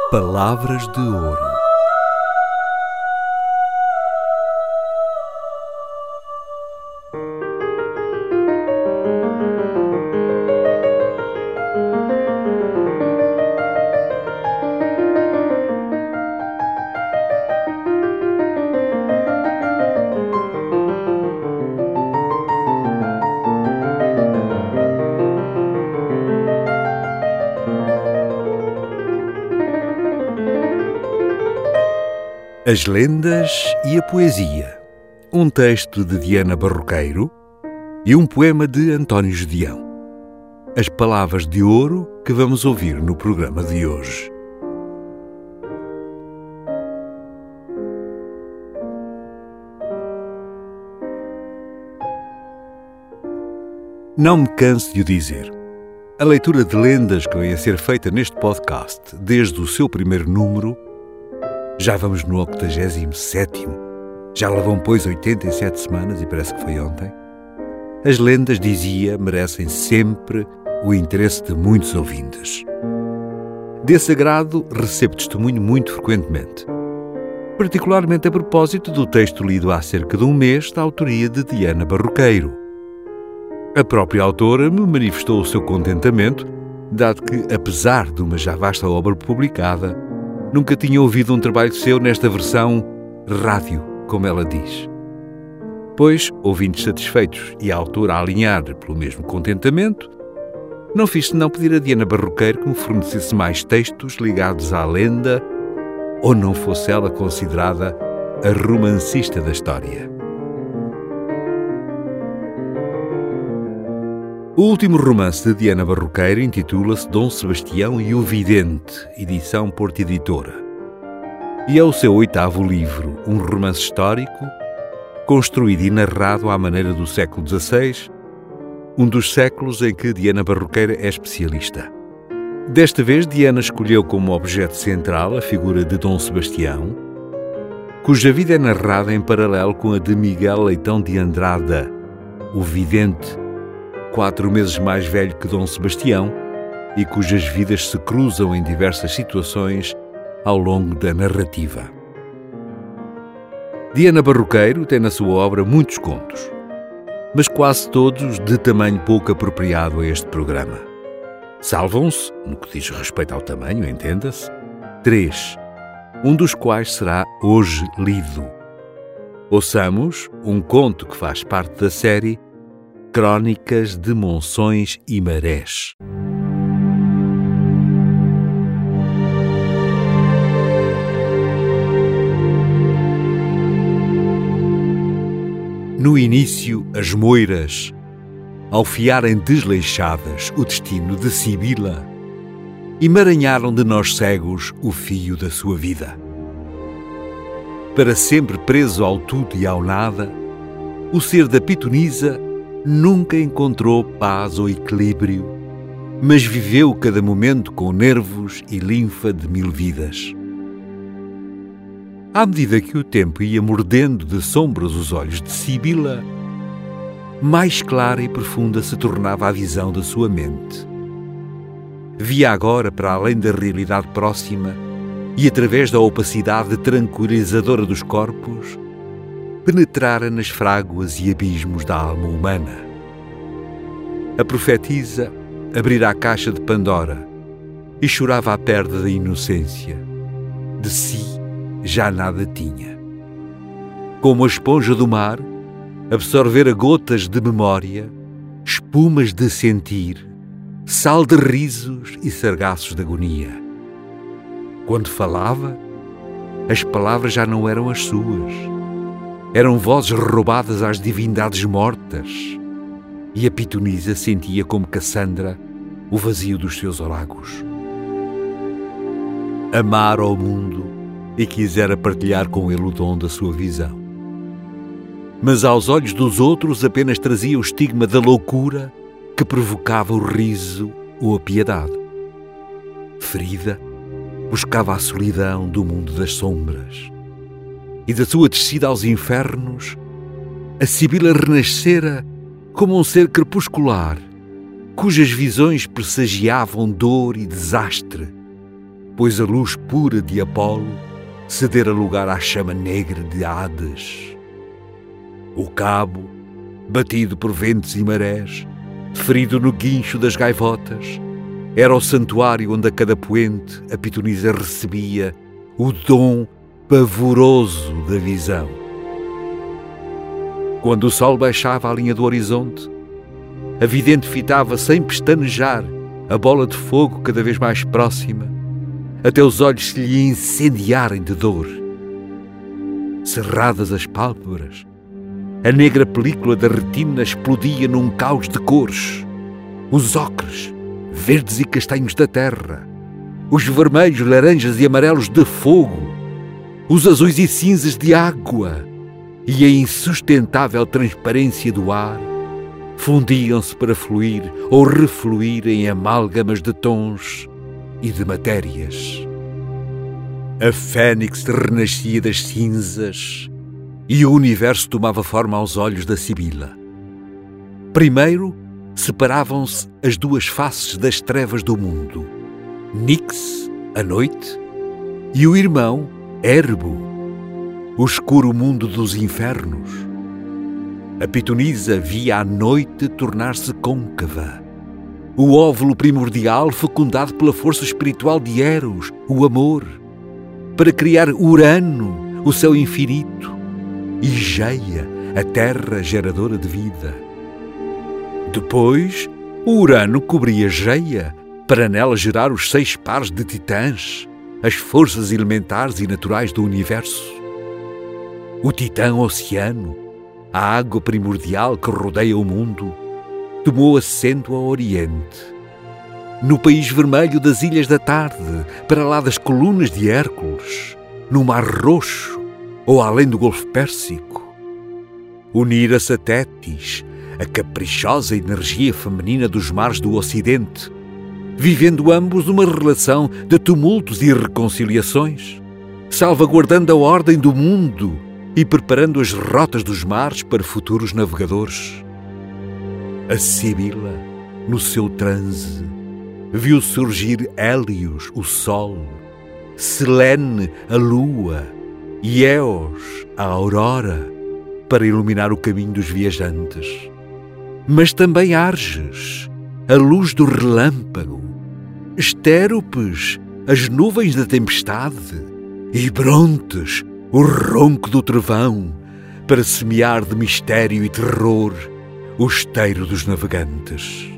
Palavras de Ouro. As lendas e a poesia, um texto de Diana Barroqueiro e um poema de António Gedeão. As palavras de ouro que vamos ouvir no programa de hoje. Não me canso de o dizer. A leitura de lendas que vem a ser feita neste podcast desde o seu primeiro número. Já vamos no 87º. Já lá vão, pois, 87 semanas e parece que foi ontem. As lendas, dizia, merecem sempre o interesse de muitos ouvintes. Desse agrado, recebo testemunho muito frequentemente. Particularmente a propósito do texto lido há cerca de um mês da autoria de Diana Barroqueiro. A própria autora me manifestou o seu contentamento, dado que, apesar de uma já vasta obra publicada, nunca tinha ouvido um trabalho seu nesta versão rádio, como ela diz. Pois, ouvintes satisfeitos e a autora a alinhar pelo mesmo contentamento, não fiz senão pedir a Diana Barroqueiro que me fornecesse mais textos ligados à lenda, ou não fosse ela considerada a romancista da história. O último romance de Diana Barroqueiro intitula-se Dom Sebastião e o Vidente, edição Porto Editora. E é o seu 8º livro, um romance histórico, construído e narrado à maneira do século XVI, um dos séculos em que Diana Barroqueiro é especialista. Desta vez, Diana escolheu como objeto central a figura de Dom Sebastião, cuja vida é narrada em paralelo com a de Miguel Leitão de Andrada, o Vidente, 4 meses mais velho que Dom Sebastião e cujas vidas se cruzam em diversas situações ao longo da narrativa. Diana Barroqueiro tem na sua obra muitos contos, mas quase todos de tamanho pouco apropriado a este programa. Salvam-se, no que diz respeito ao tamanho, entenda-se, 3, um dos quais será hoje lido. Ouçamos um conto que faz parte da série Crónicas de Monções e Marés. No início, as moiras, ao fiarem desleixadas o destino de Sibila, emaranharam de nós cegos o fio da sua vida. Para sempre preso ao tudo e ao nada, o ser da pitonisa nunca encontrou paz ou equilíbrio, mas viveu cada momento com nervos e linfa de 1000 vidas. À medida que o tempo ia mordendo de sombras os olhos de Sibila, mais clara e profunda se tornava a visão da sua mente. Via agora para além da realidade próxima e através da opacidade tranquilizadora dos corpos, penetrara nas fráguas e abismos da alma humana. A profetisa abrira a caixa de Pandora e chorava a perda da inocência. De si já nada tinha. Como a esponja do mar, absorvera gotas de memória, espumas de sentir, sal de risos e sargaços de agonia. Quando falava, as palavras já não eram as suas. Eram vozes roubadas às divindades mortas, e a pitonisa sentia como Cassandra o vazio dos seus oragos. Amara o mundo e quisera partilhar com ele o dom da sua visão. Mas aos olhos dos outros apenas trazia o estigma da loucura que provocava o riso ou a piedade. Ferida, buscava a solidão do mundo das sombras. E da sua descida aos infernos, a Sibila renascera como um ser crepuscular, cujas visões pressagiavam dor e desastre, pois a luz pura de Apolo cedera lugar à chama negra de Hades. O cabo, batido por ventos e marés, ferido no guincho das gaivotas, era o santuário onde a cada poente a pitonisa recebia o dom pavoroso da visão. Quando o sol baixava a linha do horizonte, a vidente fitava sem pestanejar a bola de fogo cada vez mais próxima, até os olhos se lhe incendiarem de dor. Cerradas as pálpebras, a negra película da retina explodia num caos de cores. Os ocres, verdes e castanhos da terra, os vermelhos, laranjas e amarelos de fogo, os azuis e cinzas de água e a insustentável transparência do ar fundiam-se para fluir ou refluir em amálgamas de tons e de matérias. A fênix renascia das cinzas e o universo tomava forma aos olhos da Sibila. Primeiro separavam-se as duas faces das trevas do mundo, Nix, a noite, e o irmão, Erbo, o escuro mundo dos infernos. A pitonisa via a noite tornar-se côncava, o óvulo primordial fecundado pela força espiritual de Eros, o amor, para criar Urano, o céu infinito, e Geia, a terra geradora de vida. Depois, o Urano cobria Geia para nela gerar os 6 pares de titãs, as forças elementares e naturais do universo. O titã oceano, a água primordial que rodeia o mundo, tomou assento ao oriente, no país vermelho das Ilhas da Tarde, para lá das colunas de Hércules, no Mar Roxo ou além do Golfo Pérsico. Unira-se a Tétis, a caprichosa energia feminina dos mares do Ocidente, vivendo ambos uma relação de tumultos e reconciliações, salvaguardando a ordem do mundo e preparando as rotas dos mares para futuros navegadores. A Sibila, no seu transe, viu surgir Hélios, o sol, Selene, a lua, e Eos, a aurora, para iluminar o caminho dos viajantes. Mas também Arges, a luz do relâmpago, Estéropes, as nuvens da tempestade, e Brontes, o ronco do trovão, para semear de mistério e terror o esteiro dos navegantes.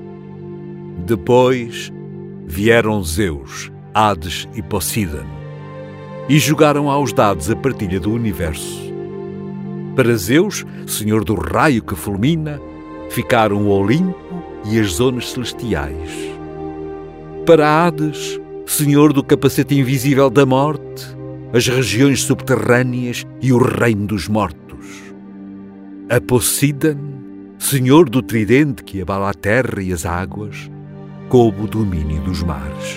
Depois vieram Zeus, Hades e Poseidon, e jogaram aos dados a partilha do universo. Para Zeus, senhor do raio que fulmina, ficaram o Olimpo e as zonas celestiais. Para Hades, senhor do capacete invisível da morte, as regiões subterrâneas e o reino dos mortos. A Poseidon, senhor do tridente que abala a terra e as águas, coube o domínio dos mares.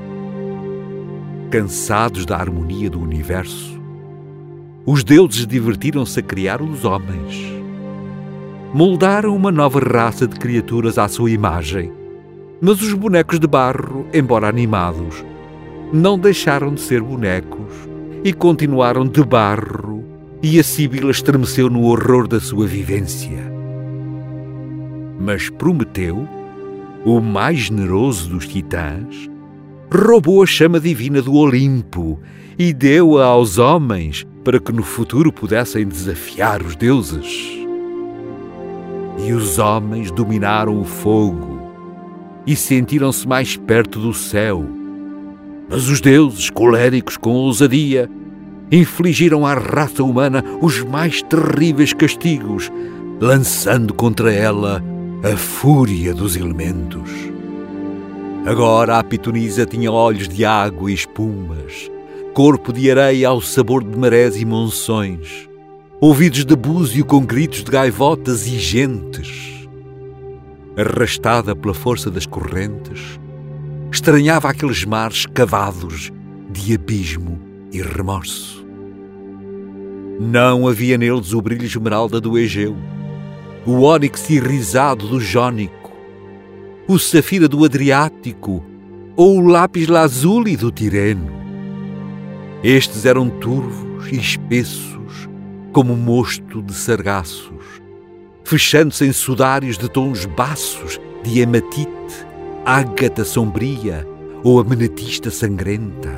Cansados da harmonia do universo, os deuses divertiram-se a criar os homens. Moldaram uma nova raça de criaturas à sua imagem, mas os bonecos de barro, embora animados, não deixaram de ser bonecos e continuaram de barro, e a Sibila estremeceu no horror da sua vivência. Mas Prometeu, o mais generoso dos titãs, roubou a chama divina do Olimpo e deu-a aos homens para que no futuro pudessem desafiar os deuses. E os homens dominaram o fogo e sentiram-se mais perto do céu. Mas os deuses, coléricos com ousadia, infligiram à raça humana os mais terríveis castigos, lançando contra ela a fúria dos elementos. Agora a pitonisa tinha olhos de água e espumas, corpo de areia ao sabor de marés e monções, ouvidos de búzio com gritos de gaivotas e gentes. Arrastada pela força das correntes, estranhava aqueles mares cavados de abismo e remorso. Não havia neles o brilho esmeralda do Egeu, o ónix irisado do Jónico, o safira do Adriático ou o lápis lazuli do Tireno. Estes eram turvos e espessos como mosto de sargaços, fechando-se em sudários de tons baços de hematite, ágata sombria ou ametista sangrenta.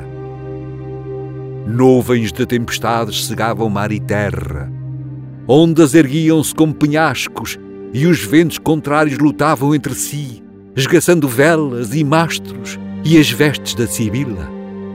Nuvens de tempestades cegavam mar e terra, ondas erguiam-se como penhascos e os ventos contrários lutavam entre si, esgaçando velas e mastros e as vestes da Sibila.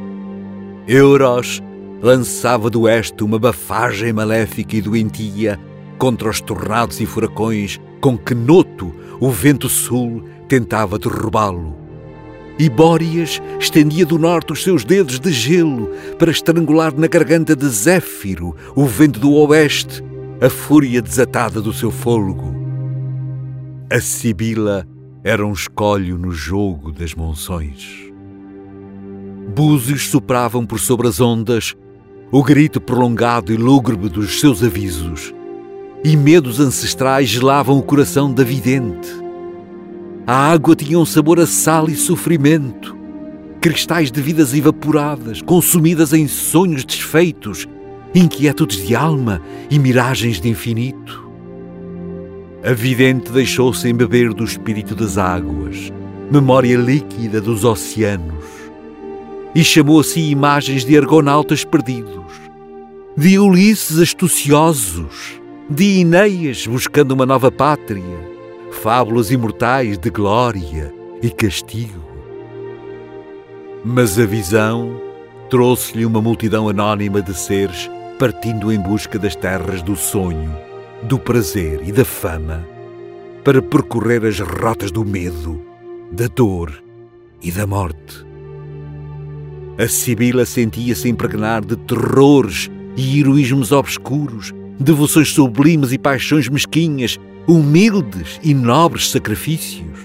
Euros lançava do oeste uma bafagem maléfica e doentia contra os tornados e furacões com que Noto, o vento sul, tentava derrubá-lo. E Bóreas estendia do norte os seus dedos de gelo para estrangular na garganta de Zéfiro, o vento do oeste, a fúria desatada do seu fôlego. A Sibila era um escolho no jogo das monções. Búzios sopravam por sobre as ondas o grito prolongado e lúgubre dos seus avisos, e medos ancestrais gelavam o coração da vidente. A água tinha um sabor a sal e sofrimento, cristais de vidas evaporadas, consumidas em sonhos desfeitos, inquietudes de alma e miragens de infinito. A vidente deixou-se embeber do espírito das águas, memória líquida dos oceanos, e chamou a si imagens de argonautas perdidos, de Ulisses astuciosos, de Ineias buscando uma nova pátria, fábulas imortais de glória e castigo. Mas a visão trouxe-lhe uma multidão anónima de seres partindo em busca das terras do sonho, do prazer e da fama, para percorrer as rotas do medo, da dor e da morte. A Sibila sentia-se impregnar de terrores e heroísmos obscuros, devoções sublimes e paixões mesquinhas, humildes e nobres sacrifícios.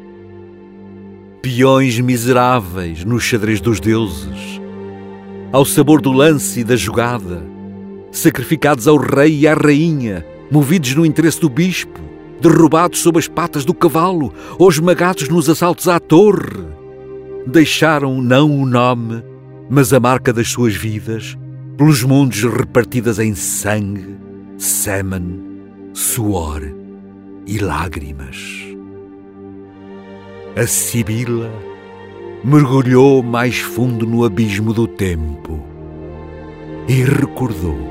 Peões miseráveis no xadrez dos deuses, ao sabor do lance e da jogada, sacrificados ao rei e à rainha, movidos no interesse do bispo, derrubados sob as patas do cavalo ou esmagados nos assaltos à torre, deixaram não o nome, mas a marca das suas vidas, pelos mundos repartidas em sangue, sêmen, suor e lágrimas. A Sibila mergulhou mais fundo no abismo do tempo e recordou.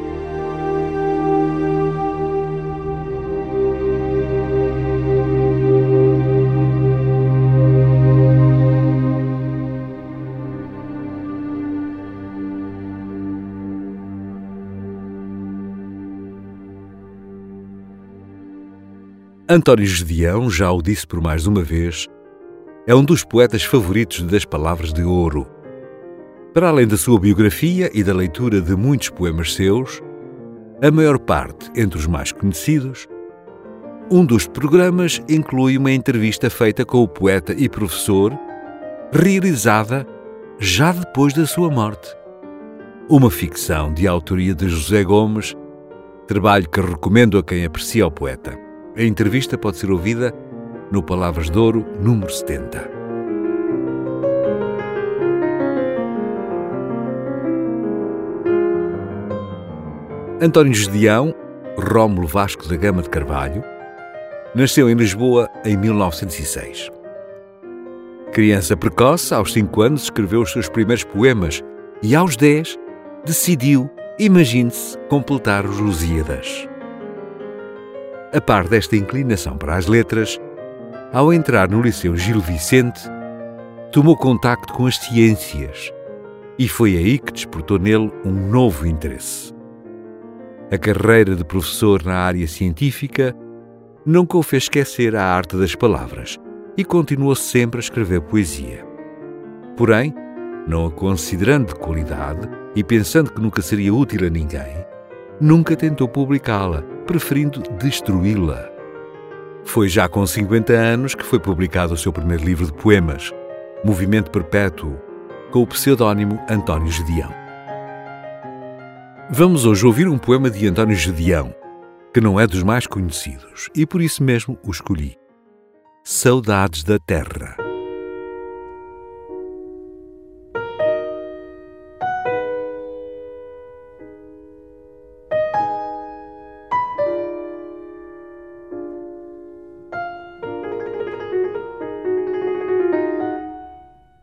António Gedeão, já o disse por mais uma vez, é um dos poetas favoritos das Palavras de Ouro. Para além da sua biografia e da leitura de muitos poemas seus, a maior parte entre os mais conhecidos, um dos programas inclui uma entrevista feita com o poeta e professor, realizada já depois da sua morte. Uma ficção de autoria de José Gomes, trabalho que recomendo a quem aprecia o poeta. A entrevista pode ser ouvida no Palavras de Ouro, número 70. António Gedeão, Rómulo Vasco da Gama de Carvalho, nasceu em Lisboa em 1906. Criança precoce, aos 5 anos escreveu os seus primeiros poemas e aos 10 decidiu, imagine-se, completar os Lusíadas. A par desta inclinação para as letras, ao entrar no Liceu Gil Vicente, tomou contacto com as ciências e foi aí que despertou nele um novo interesse. A carreira de professor na área científica nunca o fez esquecer a arte das palavras e continuou sempre a escrever poesia. Porém, não a considerando de qualidade e pensando que nunca seria útil a ninguém, nunca tentou publicá-la, preferindo destruí-la. Foi já com 50 anos que foi publicado o seu primeiro livro de poemas, Movimento Perpétuo, com o pseudónimo António Gedeão. Vamos hoje ouvir um poema de António Gedeão, que não é dos mais conhecidos, e por isso mesmo o escolhi. Saudades da Terra.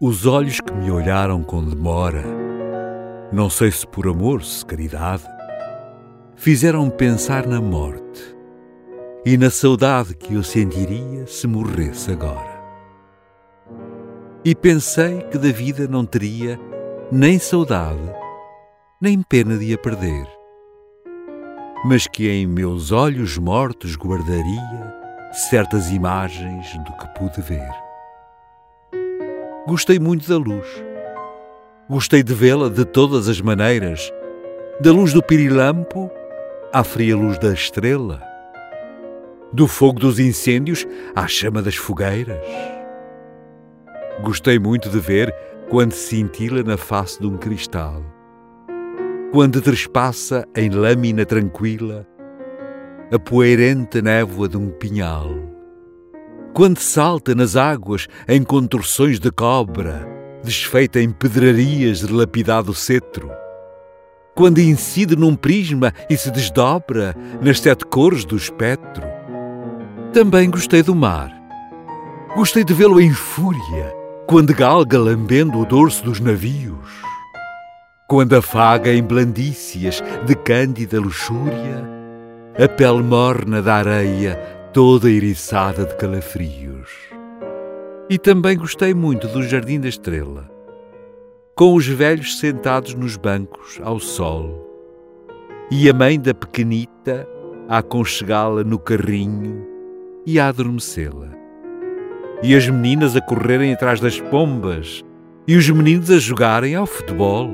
Os olhos que me olharam com demora, não sei se por amor, se caridade, fizeram-me pensar na morte e na saudade que eu sentiria se morresse agora. E pensei que da vida não teria nem saudade, nem pena de a perder, mas que em meus olhos mortos guardaria certas imagens do que pude ver. Gostei muito da luz. Gostei de vê-la de todas as maneiras, da luz do pirilampo à fria luz da estrela, do fogo dos incêndios à chama das fogueiras. Gostei muito de ver quando cintila na face de um cristal, quando trespassa em lâmina tranquila a poeirenta névoa de um pinhal, quando salta nas águas em contorções de cobra, desfeita em pedrarias de lapidado cetro, quando incide num prisma e se desdobra nas 7 cores do espectro. Também gostei do mar. Gostei de vê-lo em fúria, quando galga lambendo o dorso dos navios, quando afaga em blandícias de cândida luxúria a pele morna da areia toda eriçada de calafrios. E também gostei muito do Jardim da Estrela, com os velhos sentados nos bancos ao sol e a mãe da pequenita a aconchegá-la no carrinho e a adormecê-la, e as meninas a correrem atrás das pombas e os meninos a jogarem ao futebol.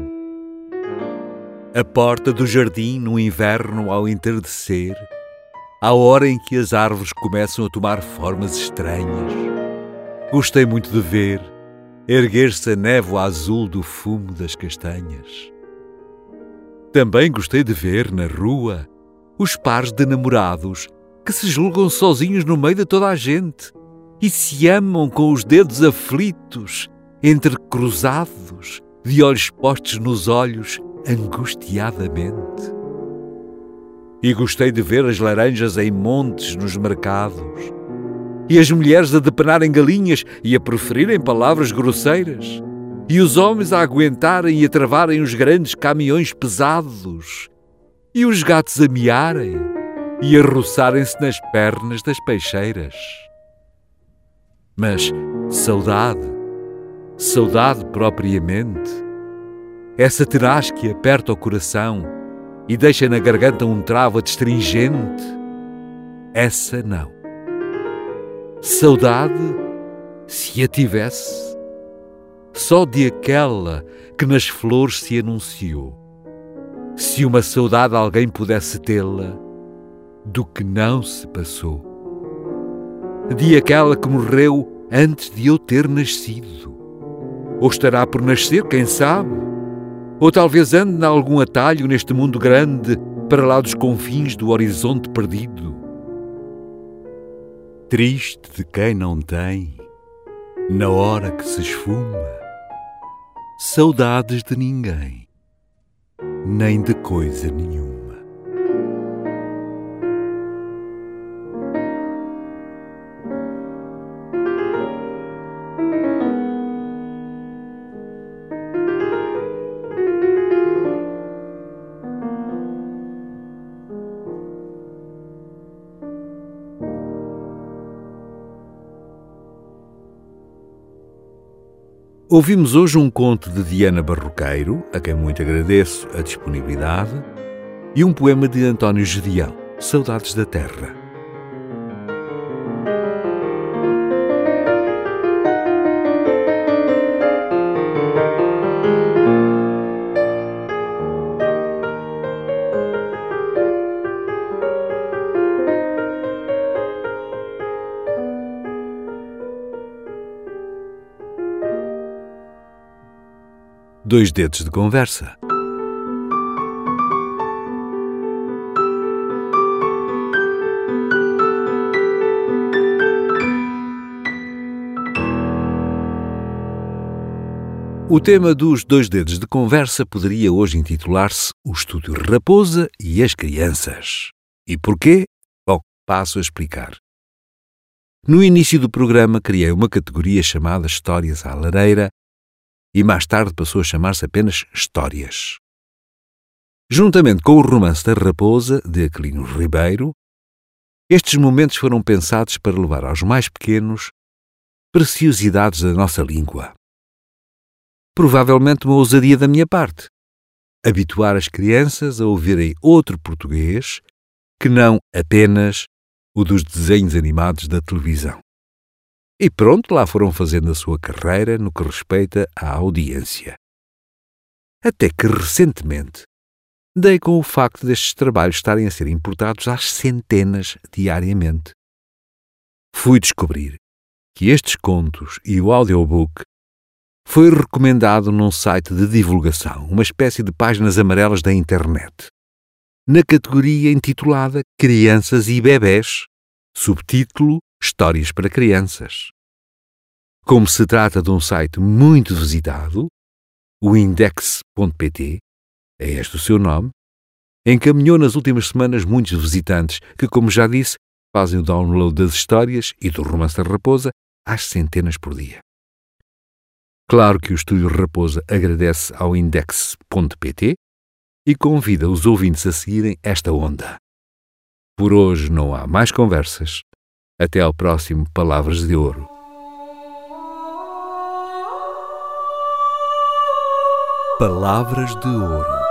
A porta do jardim no inverno ao entardecer, à hora em que as árvores começam a tomar formas estranhas. Gostei muito de ver erguer-se a névoa azul do fumo das castanhas. Também gostei de ver na rua os pares de namorados que se julgam sozinhos no meio de toda a gente e se amam com os dedos aflitos, entrecruzados, de olhos postos nos olhos angustiadamente. E gostei de ver as laranjas em montes nos mercados, e as mulheres a depenarem galinhas e a proferirem palavras grosseiras, e os homens a aguentarem e a travarem os grandes caminhões pesados, e os gatos a miarem e a roçarem-se nas pernas das peixeiras. Mas saudade propriamente, essa tenaz que aperta o coração e deixa na garganta um travo adstringente, essa não. Saudade, se a tivesse, só de aquela que nas flores se anunciou. Se uma saudade alguém pudesse tê-la, do que não se passou. De aquela que morreu antes de eu ter nascido. Ou estará por nascer, quem sabe? Ou talvez ande em algum atalho neste mundo grande, para lá dos confins do horizonte perdido. Triste de quem não tem, na hora que se esfuma, saudades de ninguém, nem de coisa nenhuma. Ouvimos hoje um conto de Diana Barroqueiro, a quem muito agradeço a disponibilidade, e um poema de António Gedeão, Saudades da Terra. Dois dedos de conversa. O tema dos dois dedos de conversa poderia hoje intitular-se O Estúdio Raposa e as Crianças. E porquê? Bom, passo a explicar. No início do programa criei uma categoria chamada Histórias à Lareira, e mais tarde passou a chamar-se apenas Histórias. Juntamente com o Romance da Raposa, de Aquilino Ribeiro, estes momentos foram pensados para levar aos mais pequenos preciosidades da nossa língua. Provavelmente uma ousadia da minha parte, habituar as crianças a ouvirem outro português que não apenas o dos desenhos animados da televisão. E pronto, lá foram fazendo a sua carreira no que respeita à audiência. Até que recentemente dei com o facto destes trabalhos estarem a ser importados às centenas diariamente. Fui descobrir que estes contos e o audiobook foi recomendado num site de divulgação, uma espécie de páginas amarelas da internet, na categoria intitulada Crianças e Bebés, subtítulo Histórias para Crianças. Como se trata de um site muito visitado, o index.pt, é este o seu nome, encaminhou nas últimas semanas muitos visitantes que, como já disse, fazem o download das histórias e do Romance da Raposa às centenas por dia. Claro que o Estúdio Raposa agradece ao index.pt e convida os ouvintes a seguirem esta onda. Por hoje não há mais conversas. Até ao próximo Palavras de Ouro. Palavras de Ouro.